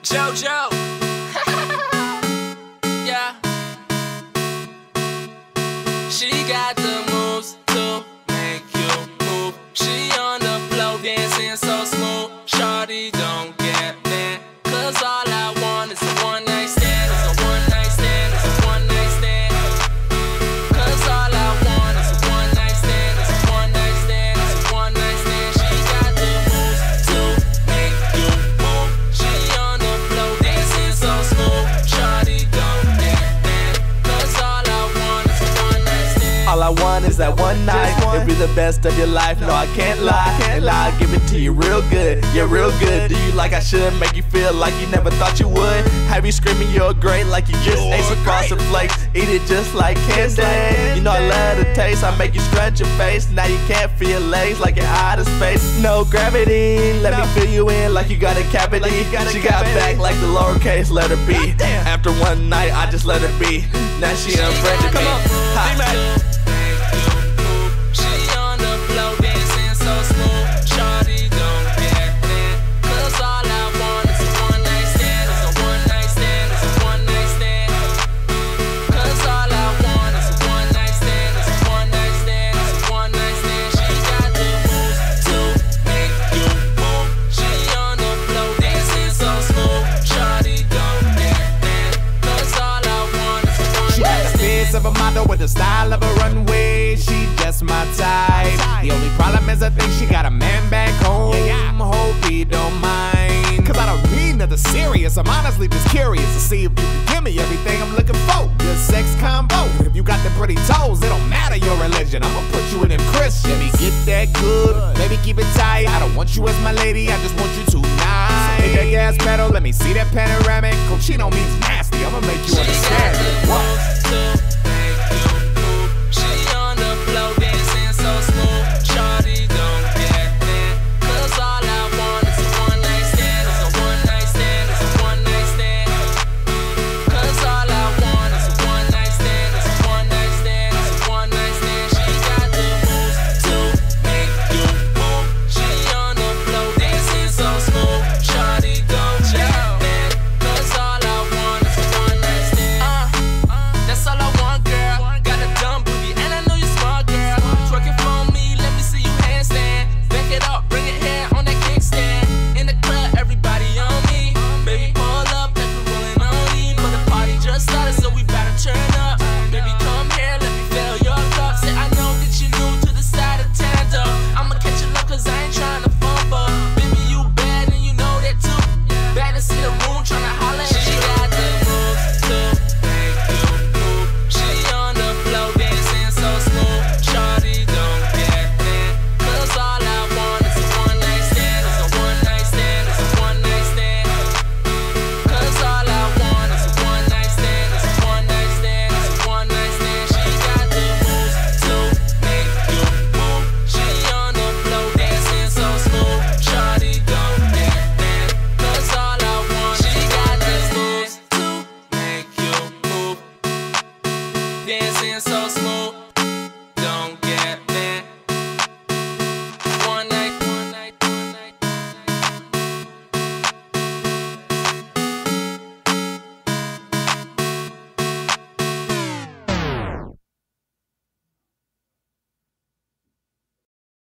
JoJo. Yeah. She got the moves to make you move. She on the floor dancing so smooth. Shawty don't get mad, 'cause all I want is a one night stand. It's a one night stand. It's a one night stand. 'Cause all I want is a one night stand. It's a one night stand. It's a one night stand. She got the moves to make you move. She on the floor dancing so smooth. Shawty don't get mad, 'cause all I want is a one night stand. All I want is that one night. It'll be the best of your life, no I can't lie. And I'll give it to you real good, yeah real good. Do you like I should, make you feel like you never thought you would. Have you screaming you're great like you just ate some frosted flakes. Eat it just like candy. You know I love the taste, I make you scrunch your face. Now you can't feel legs like you're out of space. No gravity, let me fill you in like you got a cavity. She got back like the lowercase letter B. After one night I just let her be. Now she unfriended me. Hot. Of a model with the style of a runway, she just my type. The only problem is I think she got a man back home. Hope he don't mind, 'cause I don't mean nothing serious. I'm honestly just curious to see if you can give me everything I'm looking for. Good sex combo. If you got the pretty toes, it don't matter your religion. I'ma put you in them Christians. Let me get that good, baby keep it tight. I don't want you as my lady, I just want you tonight. Hit that gas pedal, let me see that panoramic. Cochino means nasty, I'ma make you understand it. What? She on the floor